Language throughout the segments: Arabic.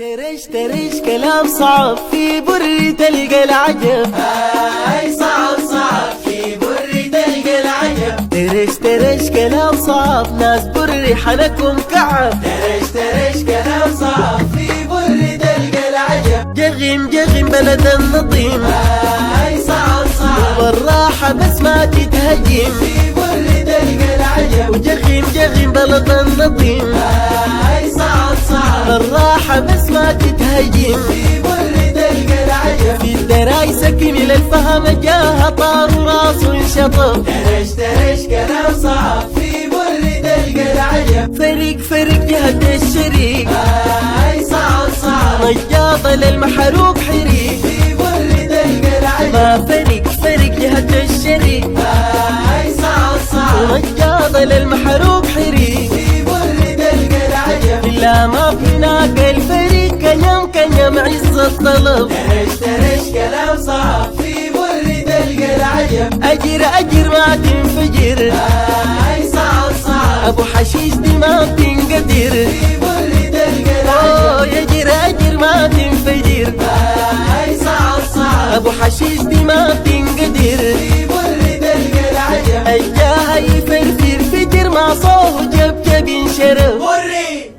ترش كلام صعب في بري تلقى العجب. هاي صعب في بري تلقى العجب. ترش كلام صعب ناس بري حنكم كعب. ترش كلام صعب في بري تلقى العجب. جغم بلد النظيم. هاي صعب والراحة بس ما تتهجم. في بري تلقى العجب. وجغم بلد النظيم. هاي صعب الراحة بس ما تتهجم. في بري تلقى العجب. في الدرايس كمل الفهم جاها طار وراسه انشطب. ترش كلام صعب في بري تلقى العجب. فريق جهة الشريك. هاي صعب نجاضة للمحروق حريق. في بري تلقى العجب. ما فريق جهة الشريك. هاي صعب نجاضة للمحروق حريق. في بري تلقى العجب. إلا ما فيناك الفريق كنيم عز الطلب. ترش كلام صعب في بري تلقى العجب. أجر ما تنفجر. هاي صعب أبو حشيش دي ما بتنقدر. في بري تلقى العجب. أجر ما تنفجر. هاي صعب أبو حشيش دي ما بتنقدر. في بري تلقى العجب. الجاه يفرفر فجر ما صوه جب ينشرب. بري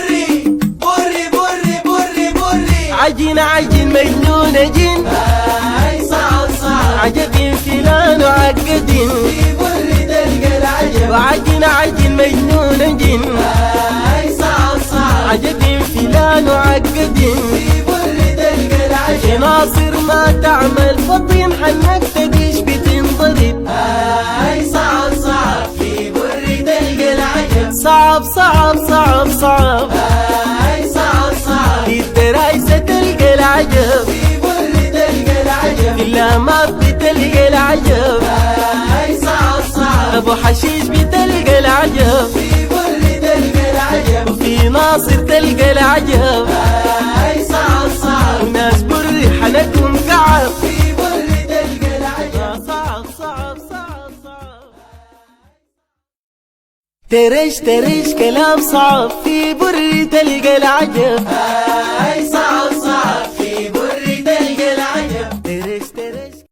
عجين مجنون جن. هاي صعب عجب فلان وعقدين. في بري تلقى العجب. وعجين مجنون جن. هاي صعب عجب فلان وعقدين. في بري تلقى العجب. ناصر ما تعمل فطين حنك تديش بتنضرب. هاي صعب في بري تلقى العجب. صعب هاي صعب في الدرايسة تلقى العجب. في بري تلقى العجب. إلا ما بتلقى العجب. هاي صعب أبو حشيش بتلقى العجب. في بري تلقى العجب. وفي ناصر تلقى العجب. هاي صعب وناس بري حنكم كعب. في بري تلقى العجب. صعب ترش كلام صعب في بري تلقى العجب. هاي صعب